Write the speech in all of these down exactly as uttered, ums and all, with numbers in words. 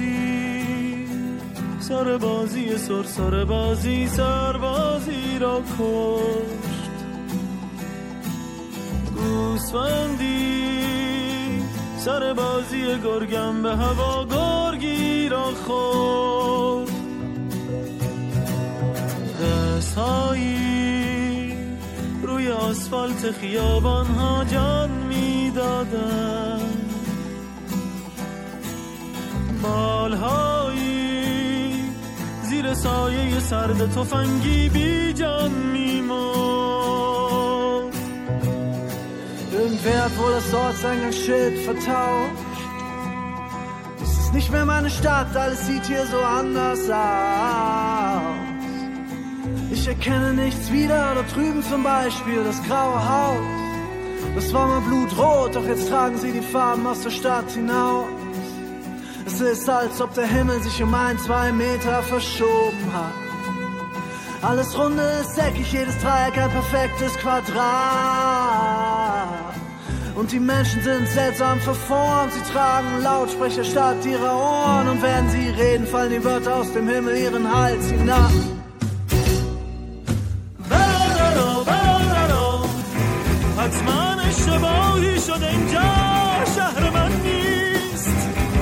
سربازی سربازی سر سربازی سربازی را کشت. گوسفندی سربازی گرگم به هوا گرگی را خورد. دستهایی روی آسفالت خیابان ها جان می دادن، بالهایی زیر سایه سرد تفنگی بی جان می مرد. Irgendwer hat wohl das Ortseingangsschild vertauscht. Es ist nicht mehr meine Stadt, alles sieht hier so anders aus. Ich erkenne nichts wieder, da drüben zum Beispiel das graue Haus. Das war mal blutrot, doch jetzt tragen sie die Farben aus der Stadt hinaus. Es ist, als ob der Himmel sich um ein, zwei Meter verschoben hat. Alles runde ist eckig, jedes Dreieck ein perfektes Quadrat. Und die Menschen sind seltsam verformt, sie tragen Lautsprecher statt ihrer Ohren. Und während sie reden, fallen die Wörter aus dem Himmel ihren Hals hinab. حتما اشتباهی شده اینجا شهر من نیست.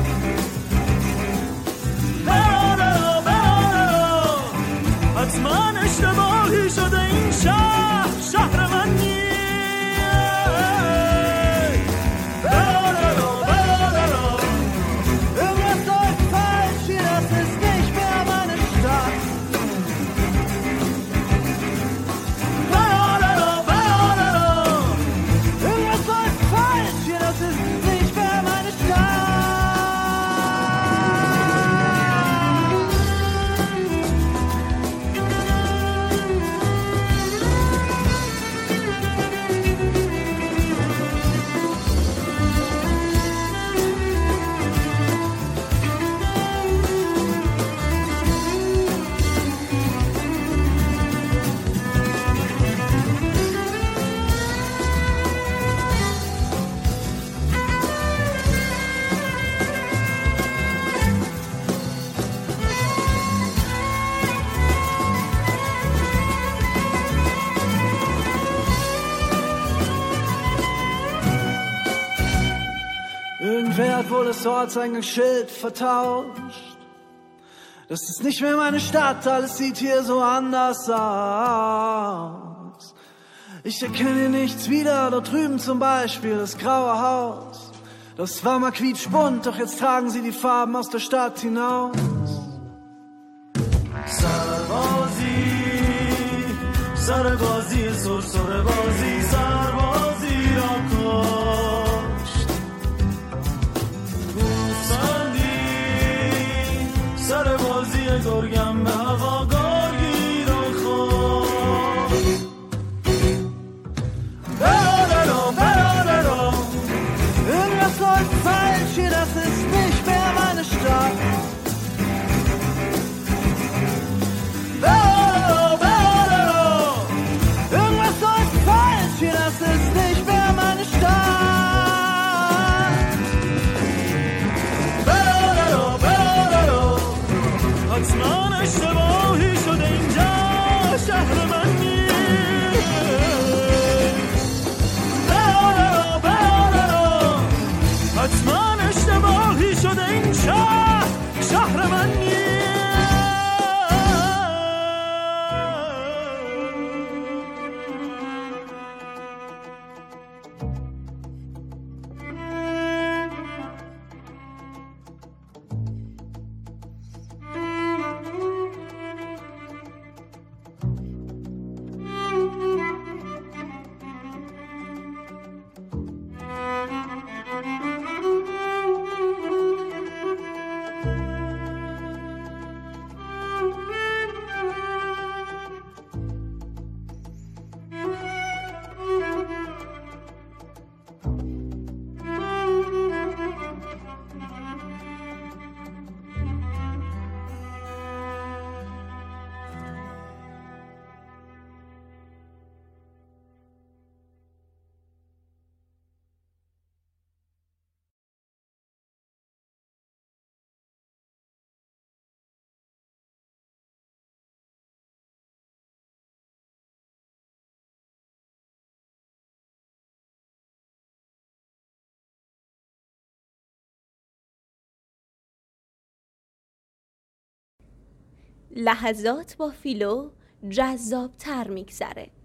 حتما اشتباهی شده این شهر شهر من نیست. Irgendwas läuft falsch hier, das ist nicht mehr meine Stadt. Irgendwas läuft falsch hier, das ist nicht mehr meine Stadt. Irgendwer hat wohl das Ortseingangsschild vertauscht. Das ist nicht mehr meine Stadt, alles sieht hier so anders aus. Ich erkenne nichts wieder, dort drüben zum Beispiel das graue Haus. Das war mal quietschbunt, doch jetzt tragen sie die Farben aus der Stadt hinaus. سربازی سربازی سر سربازی سربازی را کشت. گوسفندی سربازی گرگم به هوا گرگی را خورد. Berolero, Berolero. Irgendwas läuft falsch hier, das ist nicht mehr meine Stadt. Berolero, Berolero. Irgendwas läuft falsch hier, das ist nicht mehr meine Stadt. برادرو برادرو حتما اشتباهی شده اینجا شهر من نیست. برادرو برادرو حتما اشتباهی شده این شهر شهر من نیست. لحظات با فیلو جذاب تر میگذره.